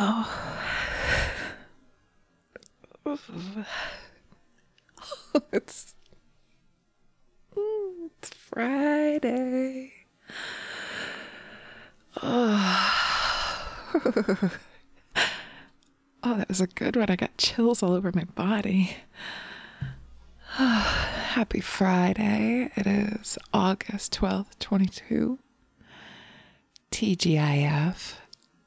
it's it's Friday. Oh. Oh, that was a good one. I got chills all over my body. Happy Friday. It is August 12th, 22. TGIF.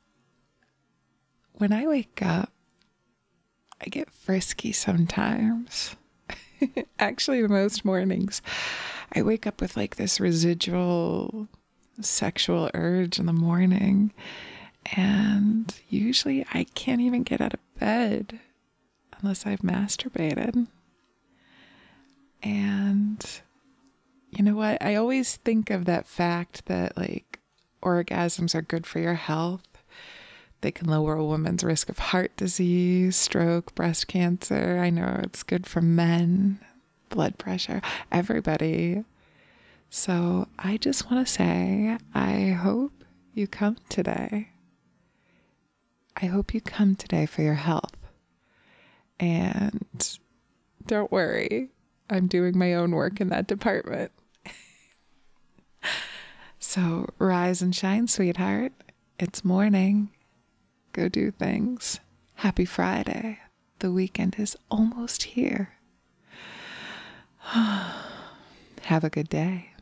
When I wake up, I get frisky sometimes. Actually, most mornings, I wake up with like this residual sexual urge in the morning. And usually I can't even get out of bed unless I've masturbated. And you know what? I always think of that fact that like orgasms are good for your health. They can lower a woman's risk of heart disease, stroke, breast cancer. I know it's good for men, blood pressure, everybody. So I just want to say, I hope you come today. I hope you come today for your health. And don't worry, I'm doing my own work in that department. So rise and shine, sweetheart. It's morning. Go do things. Happy Friday. The weekend is almost here. Have a good day.